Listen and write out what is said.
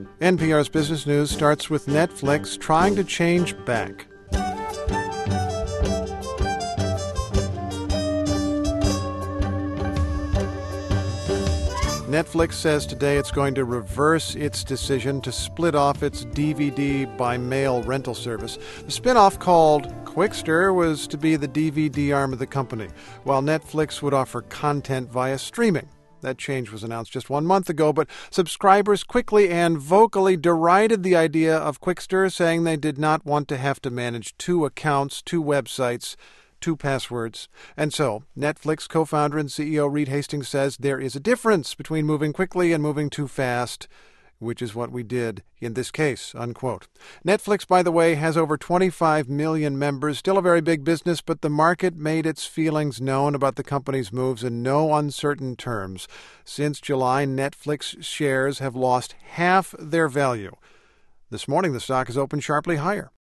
NPR's Business News starts with Netflix trying to change back. Netflix says today it's going to reverse its decision to split off its DVD by mail rental service. The spinoff, called Qwikster, was to be the DVD arm of the company, while Netflix would offer content via streaming. That change was announced just 1 month ago, but subscribers quickly and vocally derided the idea of Qwikster, saying they did not want to have to manage 2 accounts, 2 websites, 2 passwords. And so, Netflix co-founder and CEO Reed Hastings says there is a difference between moving quickly and moving too fast, which is what we did in this case, unquote. Netflix, by the way, has over 25 million members, still a very big business, but the market made its feelings known about the company's moves in no uncertain terms. Since July, Netflix shares have lost half their value. This morning, the stock has opened sharply higher.